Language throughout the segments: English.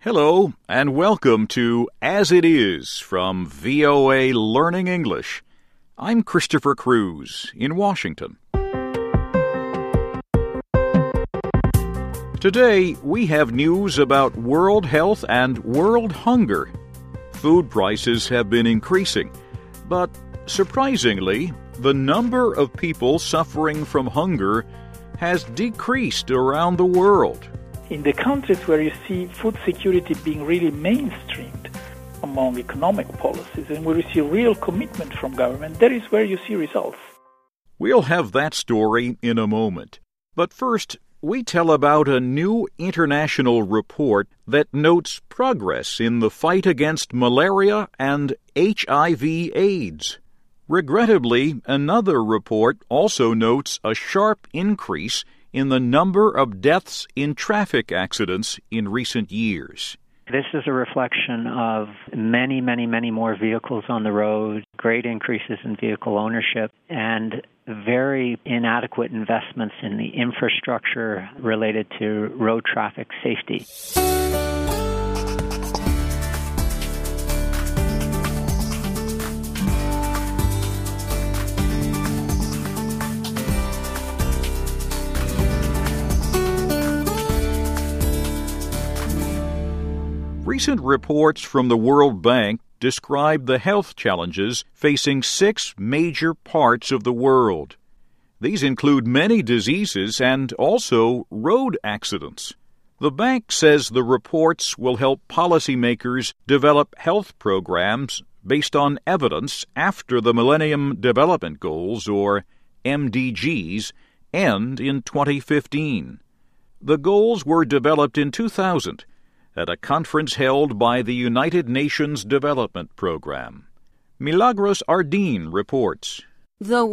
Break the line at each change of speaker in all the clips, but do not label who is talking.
Hello, and welcome to As It Is from VOA Learning English. I'm Christopher Cruz in Washington. Today, we have news about world health and world hunger. Food prices have been increasing, but surprisingly, the number of people suffering from hunger has decreased around the world.
In the countries where you see food security being really mainstreamed among economic policies and where you see real commitment from government, that is where you see results.
We'll have that story in a moment. But first, we tell about a new international report that notes progress in the fight against malaria and HIV/AIDS. Regrettably, another report also notes a sharp increase in the number of deaths in traffic accidents in recent years.
This is a reflection of many more vehicles on the road, great increases in vehicle ownership, and very inadequate investments in the infrastructure related to road traffic safety.
Recent reports from the World Bank describe the health challenges facing 6 major parts of the world. These include many diseases and also road accidents. The bank says the reports will help policymakers develop health programs based on evidence after the Millennium Development Goals, or MDGs, end in 2015. The goals were developed in 2000 at a conference held by the United Nations Development Program. Milagros Ardin reports.
The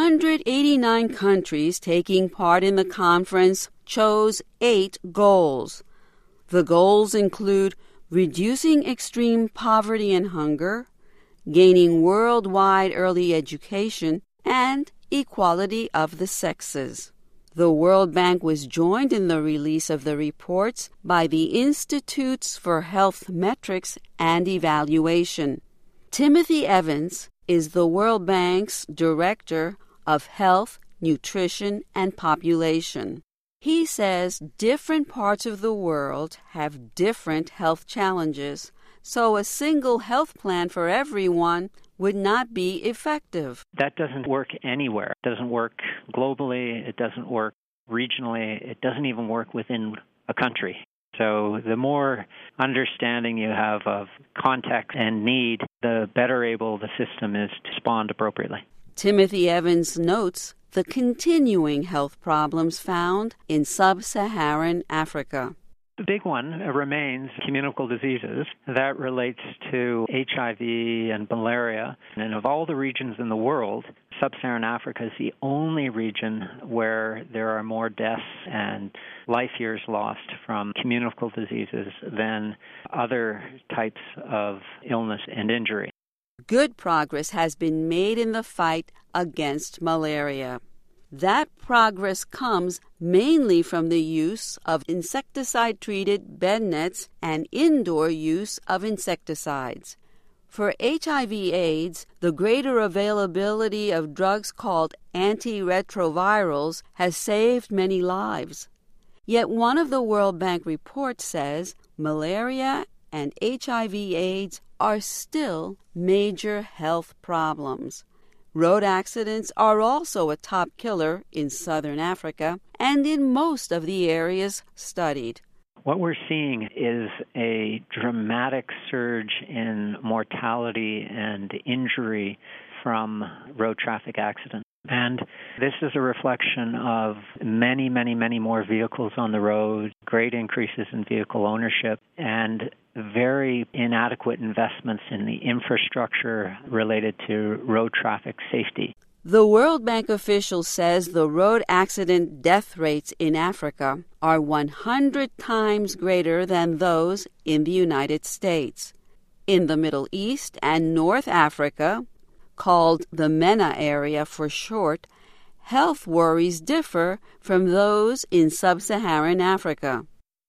189 countries taking part in the conference chose 8 goals. The goals include reducing extreme poverty and hunger, gaining worldwide early education, and equality of the sexes. The World Bank was joined in the release of the reports by the Institutes for Health Metrics and Evaluation. Timothy Evans is the World Bank's Director of Health, Nutrition, and Population. He says different parts of the world have different health challenges, so a single health plan for everyone would not be effective.
That doesn't work anywhere. It doesn't work globally. It doesn't work regionally. It doesn't even work within a country. So the more understanding you have of context and need, the better able the system is to respond appropriately.
Timothy Evans notes the continuing health problems found in sub-Saharan Africa.
The big one remains communicable diseases. That relates to HIV and malaria. And of all the regions in the world, sub-Saharan Africa is the only region where there are more deaths and life years lost from communicable diseases than other types of illness and injury.
Good progress has been made in the fight against malaria. That progress comes mainly from the use of insecticide-treated bed nets and indoor use of insecticides. For HIV/AIDS, the greater availability of drugs called antiretrovirals has saved many lives. Yet one of the World Bank reports says malaria and HIV/AIDS are still major health problems. Road accidents are also a top killer in southern Africa and in most of the areas studied.
What we're seeing is a dramatic surge in mortality and injury from road traffic accidents. And this is a reflection of many more vehicles on the road, great increases in vehicle ownership, and very inadequate investments in the infrastructure related to road traffic safety.
The World Bank official says the road accident death rates in Africa are 100 times greater than those in the United States. In the Middle East and North Africa, called the MENA area for short, health worries differ from those in sub-Saharan Africa.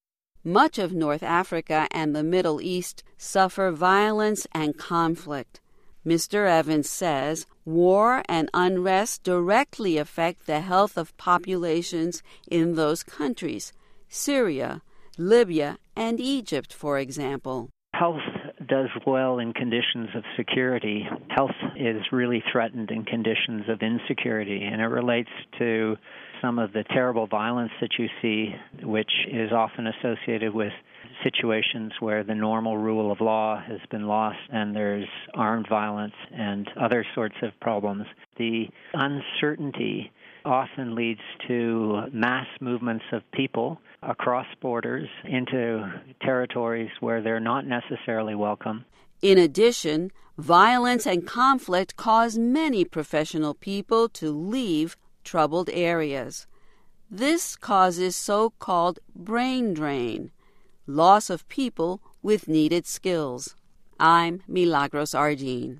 Much of North Africa and the Middle East suffer violence and conflict. Mr. Evans says war and unrest directly affect the health of populations in those countries, Syria, Libya, and Egypt, for example.
Health does well in conditions of security. Health is really threatened in conditions of insecurity, and it relates to some of the terrible violence that you see, which is often associated with situations where the normal rule of law has been lost and there's armed violence and other sorts of problems. The uncertainty often leads to mass movements of people across borders into territories where they're not necessarily welcome.
In addition, violence and conflict cause many professional people to leave troubled areas. This causes so-called brain drain, loss of people with needed skills. I'm Milagros Ardin.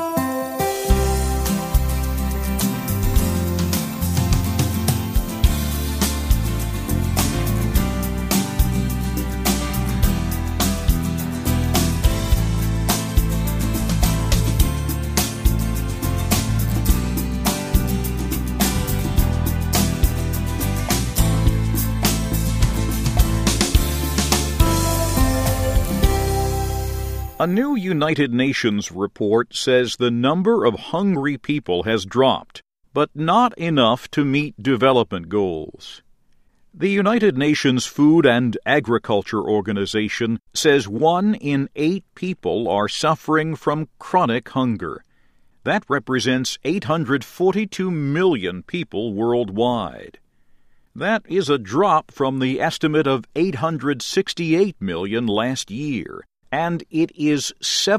A new United Nations report says the number of hungry people has dropped, but not enough to meet development goals. The United Nations Food and Agriculture Organization says 1 in 8 people are suffering from chronic hunger. That represents 842 million people worldwide. That is a drop from the estimate of 868 million last year, and it is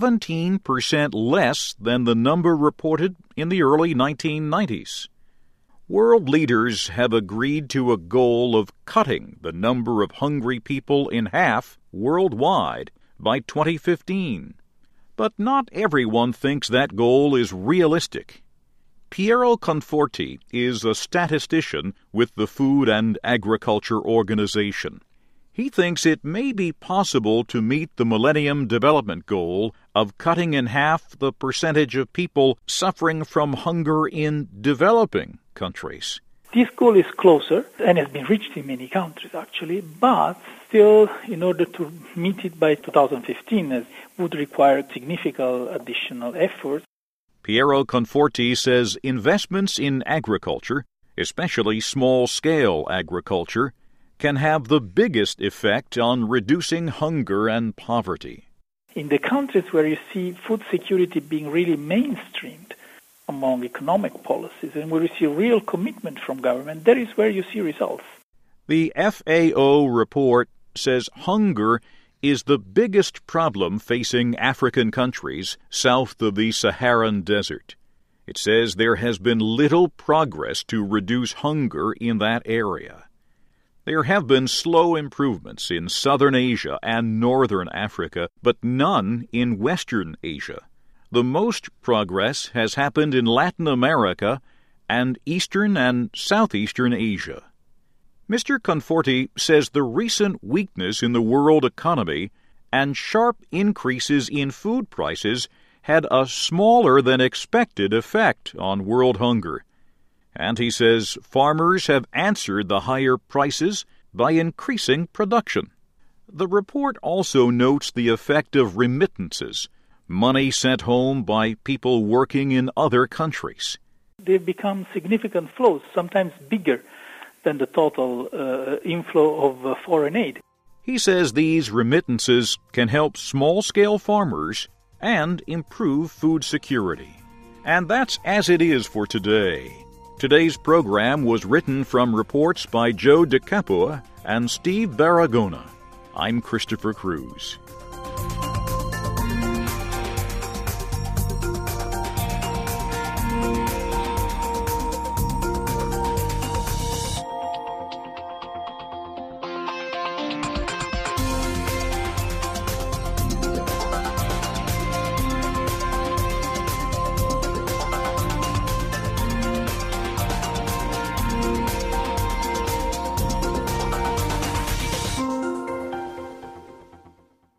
17% less than the number reported in the early 1990s. World leaders have agreed to a goal of cutting the number of hungry people in half worldwide by 2015. But not everyone thinks that goal is realistic. Piero Conforti is a statistician with the Food and Agriculture Organization. He thinks it may be possible to meet the Millennium Development Goal of cutting in half the percentage of people suffering from hunger in developing countries.
This goal is closer and has been reached in many countries, actually, but still, in order to meet it by 2015, it would require significant additional effort.
Piero Conforti says investments in agriculture, especially small-scale agriculture, can have the biggest effect on reducing hunger and poverty.
In the countries where you see food security being really mainstreamed among economic policies and where you see real commitment from government, that is where you see results.
The FAO report says hunger is the biggest problem facing African countries south of the Saharan desert. It says there has been little progress to reduce hunger in that area. There have been slow improvements in Southern Asia and Northern Africa, but none in Western Asia. The most progress has happened in Latin America and Eastern and Southeastern Asia. Mr. Conforti says the recent weakness in the world economy and sharp increases in food prices had a smaller than expected effect on world hunger. And he says farmers have answered the higher prices by increasing production. The report also notes the effect of remittances, money sent home by people working in other countries.
They've become significant flows, sometimes bigger than the total inflow of foreign aid.
He says these remittances can help small-scale farmers and improve food security. And that's as it is for today. Today's program was written from reports by Joe DeCapua and Steve Baragona. I'm Christopher Cruz.